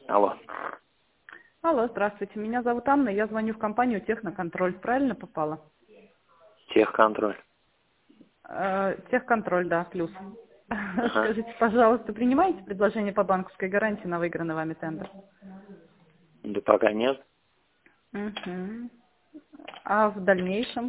Алло. Алло, здравствуйте. Меня зовут Анна, я звоню в компанию Техноконтроль. Правильно попала? Техконтроль. Техконтроль, да, плюс. Ага. Скажите, пожалуйста, принимаете предложение по банковской гарантии на выигранный вами тендер? Да пока нет. Мгм. А в дальнейшем?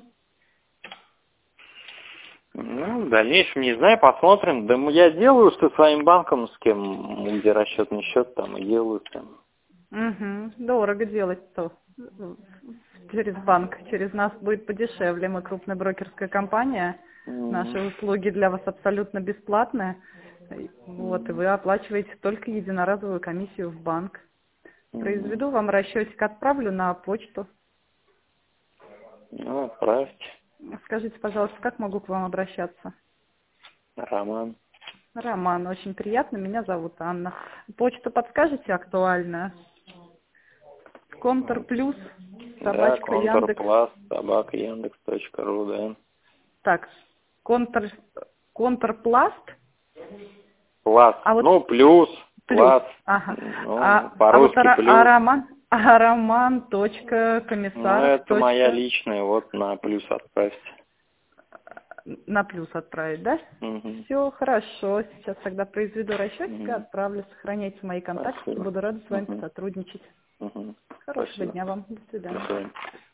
Ну, в дальнейшем, не знаю, посмотрим. Да я делаю со своим банком, с кем, где расчетный счет, там и делаю там. Угу. Дорого делать-то через банк. Через нас будет подешевле. Мы крупная брокерская компания. Мгм. Наши услуги для вас абсолютно бесплатные. Вот, и Мгм. вы оплачиваете только единоразовую комиссию в банк. Мгм. Произведу вам расчетик, отправлю на почту. Ну, отправьте. Скажите, пожалуйста, как могу к вам обращаться? Роман. Роман, очень приятно, меня зовут Анна. Почту подскажете актуальную? Контур плюс, Да, собачка Яндекс. контрпласт, собака, яндекс.ру, да. Так, контрпласт, Пласт. а вот Ну, плюс, плюс, пласт. ага. Ну, А вот по-русски плюс. роман Ну, комиссаров это моя личная, вот на плюс отправьте. на плюс отправить, да? Угу. Все хорошо, сейчас тогда произведу расчетик и Угу. отправлю. Сохраняйте мои контакты, Спасибо. буду рада с вами Угу. сотрудничать. Угу. Хорошего Спасибо. дня вам, до До свидания. свидания.